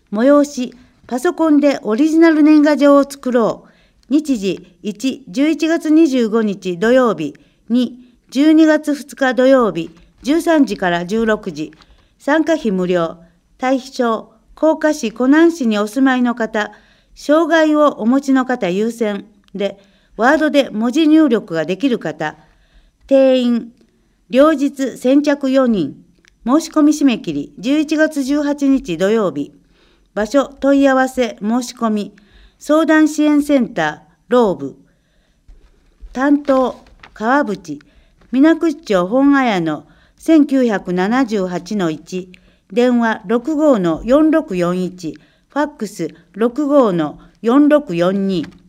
催し、パソコンでオリジナル年賀状を作ろう。日時1、11月25日土曜日、2、12月2日土曜日、13時から16時。参加費無料。対象、甲賀市湖南市にお住まいの方、障害をお持ちの方優先で、ワードで文字入力ができる方、定員、両日先着4人、申し込み締め切り11月18日土曜日、場所問い合わせ申し込み、相談支援センター、ローブ、担当、川淵、水口町本綾の1978-1、電話 65-4641、ファックス 65-4642。